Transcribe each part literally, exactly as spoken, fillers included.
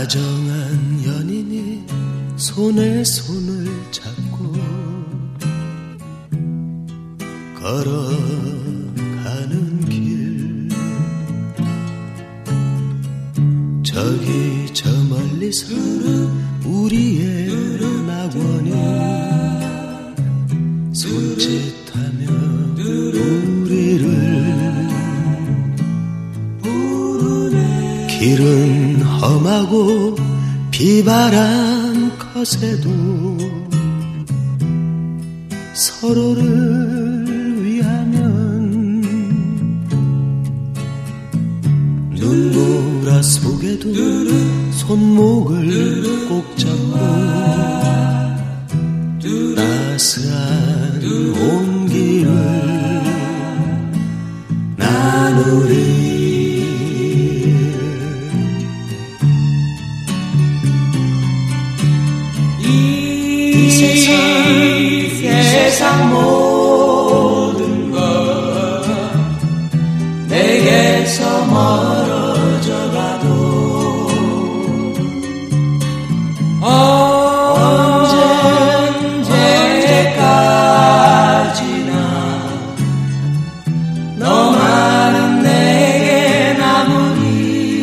다정한 연인이 손에 손을 잡고 걸어가는 길, 저기 저 멀리서 우리의 낙원이 손짓하며 우리를 부르네. 길은 험하고 비바람 거세도 서로를 위하면 눈보라 속에도 손목을 꼭 잡고 따스한 온기를 나누리. 이 세상, 이 세상 모든 것 내게서 멀어져 가도 언제, 언제까지나 너만은 내게 남으리.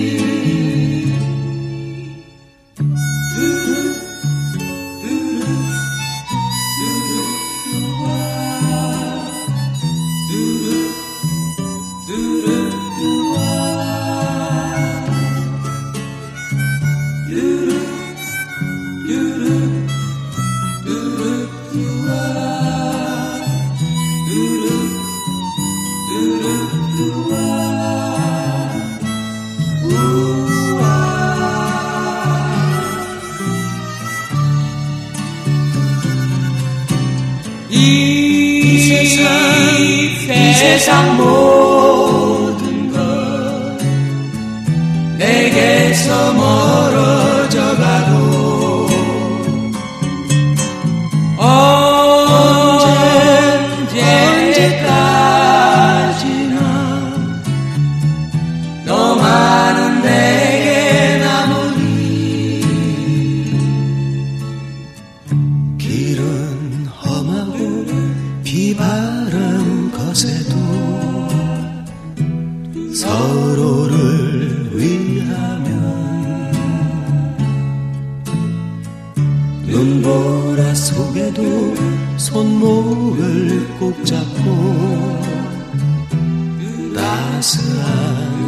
이 세상, 이 세상 모든 것 내게서 멀어져 가도 언제, 언제까지나 너만은 내게 남으리. 길은 험하고 비바람 거세도 서로를 위하면 눈보라 속에도 손목을 꼭 잡고 따스한